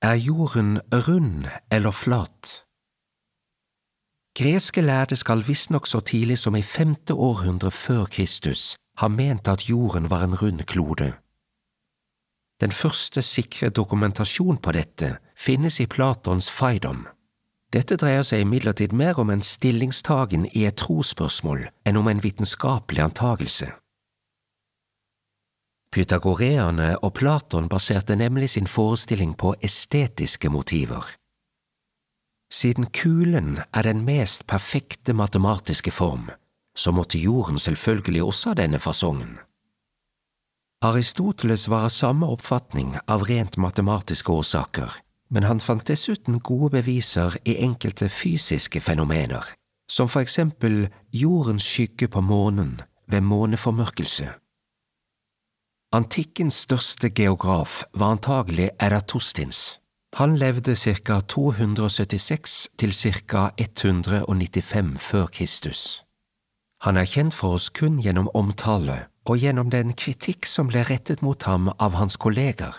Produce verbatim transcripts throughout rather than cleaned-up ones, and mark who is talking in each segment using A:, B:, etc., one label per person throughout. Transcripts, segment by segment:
A: Er jorden rund eller flat? Greske lærde skal visstnok så tidlig som i femte århundre før Kristus ha ment at jorden var en rund klode. Den første sikre dokumentasjon på dette finnes i Platons Phaidon. Dette dreier seg imidlertid mer om en stillingstagen i et trosspørsmål enn om en vitenskapelig antagelse. Pythagoreerne og Platon baserte nemlig sin forestilling på estetiske motiver. Siden kulen er den mest perfekte matematiske form, så måtte jorden selvfølgelig også ha denne fasongen. Aristoteles var av samme oppfatning av rent matematiske årsaker, men han fant dessuten gode beviser i enkelte fysiske fenomener, som for eksempel jordens skygge på månen ved måneformørkelse. Antikkens største geograf var antagelig Eratosthenes. Han levde ca. to hundre syttiseks til ca. ett hundre nittifem før Kristus. Han er kjent for oss kun gjennom omtale og gjennom den kritikk som ble rettet mot ham av hans kolleger.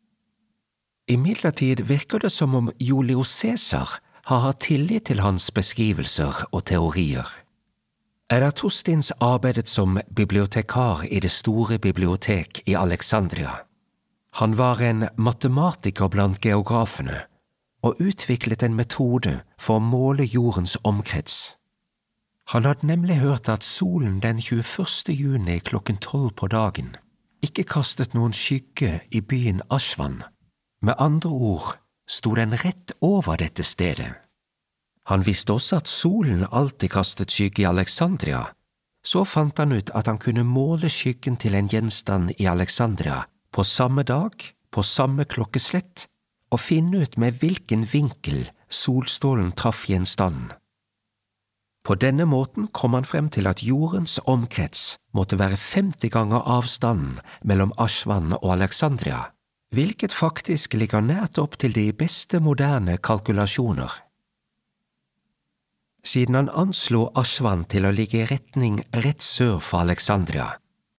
A: Imidlertid virker det som om Julius Caesar har hatt tillit til hans beskrivelser og teorier. Eratosthenes arbeidet som bibliotekar i det store bibliotek i Alexandria. Han var en matematiker blant geografene og utviklet en metode for å måle jordens omkrets. Han hadde nemlig hørt at solen den tjueførste juni klokken tolv på dagen ikke kastet noen skygge i byen Ashwan. Med andre ord sto den rett over dette stedet. Han visste også at solen alltid kastet skygge i Alexandria. Så fant han ut at han kunne måle skyggen til en gjenstand i Alexandria på samme dag, på samme klokkeslett, og finne ut med hvilken vinkel solstrålen traff gjenstanden. På denne måten kom han frem til at jordens omkrets måtte være femti ganger avstanden mellom Ashwan og Alexandria, hvilket faktisk ligger nært opp til de beste moderne kalkulasjoner. Siden han anslo Ashwan til å ligge i retning rett sør for Alexandria,